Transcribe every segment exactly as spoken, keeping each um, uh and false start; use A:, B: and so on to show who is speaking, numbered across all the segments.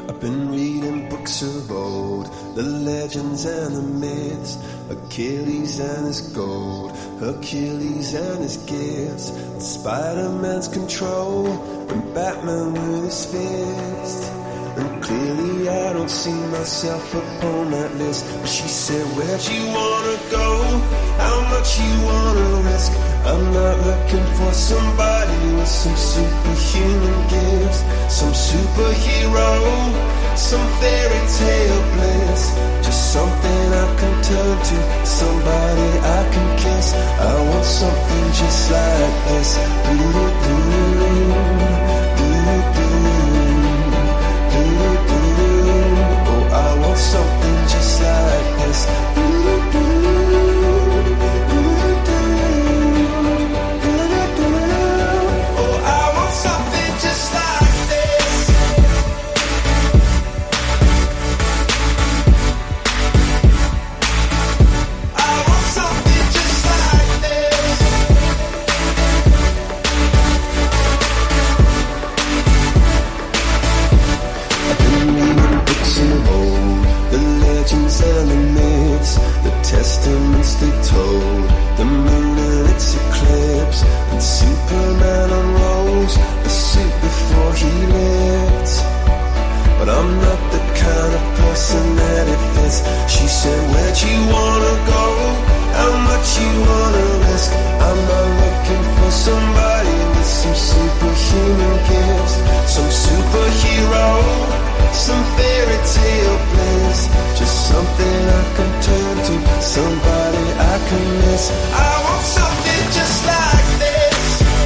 A: I've been reading books of old, the legends and the myths, Achilles and his gold, Hercules and his gifts, and Spider-Man's control, and Batman with his fist. And clearly I don't see myself upon that list. But she said, where'd you wanna go? How much you wanna risk? I'm not looking for somebody with some superhuman gifts, some superhero, some fairy tale bliss. Just something I can turn to, somebody I can kiss. I want something just like this. Oh, I want something just like this. Oh, I want something just like this. I want something just like this. I've been reading books of old, the legends and the myths, the testaments they told, the moon and its eclipse, and Superman unrolls the suit before he lived. But I'm not the kind of person that it fits. She said, where'd you wanna go? How much you wanna risk? I'm not looking for somebody with some superhuman gifts, some superhero, some fairy tale bliss. Just something I can turn to, somebody I can miss. I want something just like this.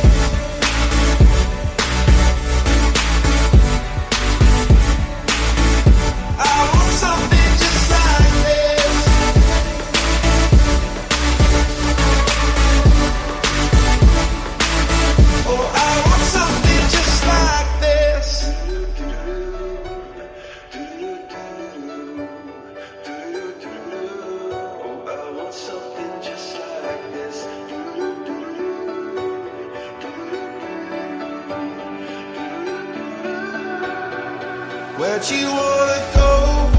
A: I want something just like this. Oh, I want something just like this. Oh, I want something just like this. Where'd you wanna go?